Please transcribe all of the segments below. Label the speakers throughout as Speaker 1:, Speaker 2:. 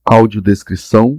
Speaker 1: Audiodescrição,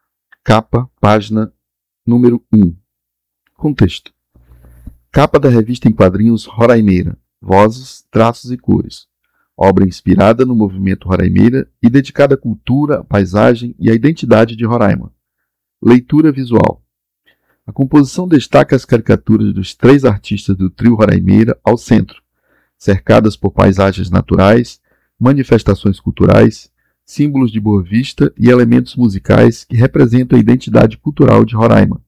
Speaker 1: capa, página número 1. Contexto. Capa da revista em quadrinhos Roraimeira, vozes, traços e cores. Obra inspirada no movimento Roraimeira e dedicada à cultura, à paisagem e à identidade de Roraima. Leitura visual. A composição destaca as caricaturas dos 3 artistas do trio Roraimeira ao centro, cercadas por paisagens naturais, manifestações culturais, símbolos de Boa Vista e elementos musicais que representam a identidade cultural de Roraima.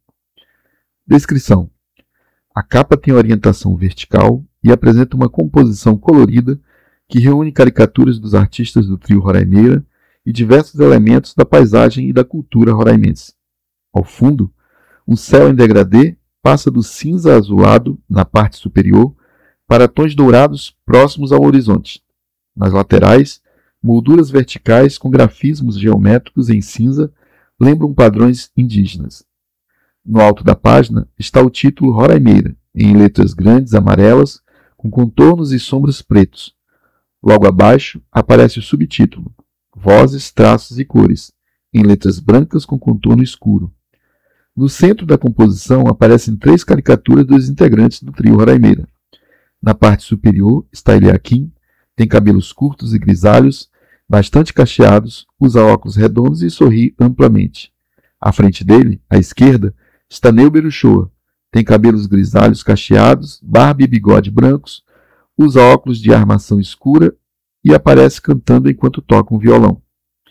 Speaker 1: Descrição. A capa tem orientação vertical e apresenta uma composição colorida que reúne caricaturas dos artistas do trio Roraimeira e diversos elementos da paisagem e da cultura roraimense. Ao fundo, um céu em degradê passa do cinza azulado na parte superior para tons dourados próximos ao horizonte. Nas laterais, molduras verticais com grafismos geométricos em cinza lembram padrões indígenas. No alto da página está o título Roraimeira, em letras grandes amarelas, com contornos e sombras pretos. Logo abaixo aparece o subtítulo, Vozes, Traços e Cores, em letras brancas com contorno escuro. No centro da composição aparecem 3 caricaturas dos integrantes do trio Roraimeira. Na parte superior está Eliakim, tem cabelos curtos e grisalhos, bastante cacheados, usa óculos redondos e sorri amplamente. À frente dele, à esquerda, está Neuber Uchoa, tem cabelos grisalhos cacheados, barba e bigode brancos, usa óculos de armação escura e aparece cantando enquanto toca um violão.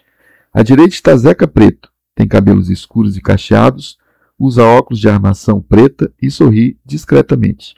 Speaker 1: À direita está Zeca Preto, tem cabelos escuros e cacheados, usa óculos de armação preta e sorri discretamente.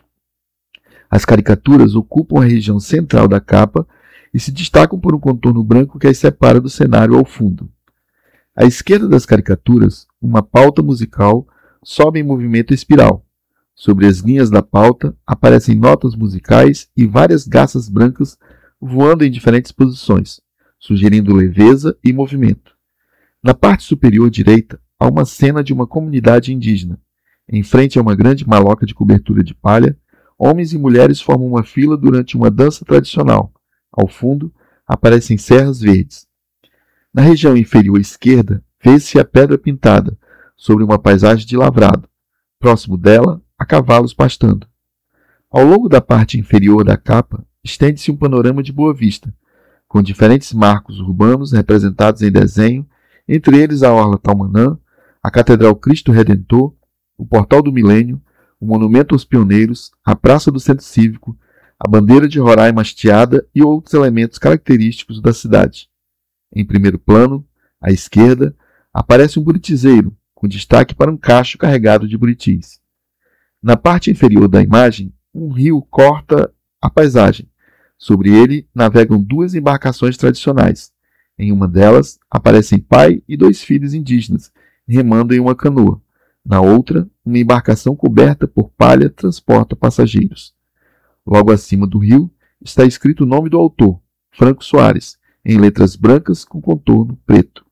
Speaker 1: As caricaturas ocupam a região central da capa e se destacam por um contorno branco que as separa do cenário ao fundo. À esquerda das caricaturas, uma pauta musical sobe em movimento espiral. Sobre as linhas da pauta aparecem notas musicais e várias garças brancas voando em diferentes posições, sugerindo leveza e movimento. Na parte superior direita há uma cena de uma comunidade indígena. Em frente a uma grande maloca de cobertura de palha, homens e mulheres formam uma fila durante uma dança tradicional. Ao fundo, aparecem serras verdes. Na região inferior esquerda, vê-se a pedra pintada, sobre uma paisagem de lavrado. Próximo dela, há cavalos pastando. Ao longo da parte inferior da capa, estende-se um panorama de Boa Vista, com diferentes marcos urbanos representados em desenho, entre eles a Orla Taumanã, a Catedral Cristo Redentor, o Portal do Milênio, o Monumento aos Pioneiros, a Praça do Centro Cívico, a bandeira de Roraima hasteada e outros elementos característicos da cidade. Em primeiro plano, à esquerda, aparece um buritizeiro, com destaque para um cacho carregado de buritis. Na parte inferior da imagem, um rio corta a paisagem. Sobre ele navegam 2 embarcações tradicionais. Em uma delas, aparecem pai e 2 filhos indígenas, remando em uma canoa. Na outra, uma embarcação coberta por palha transporta passageiros. Logo acima do rio está escrito o nome do autor, Franco Soares, em letras brancas com contorno preto.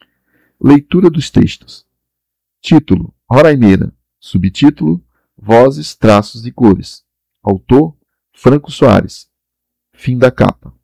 Speaker 1: Leitura dos textos. Título: Roraimeira. Subtítulo: Vozes, Traços e Cores. Autor: Franco Soares. Fim da capa.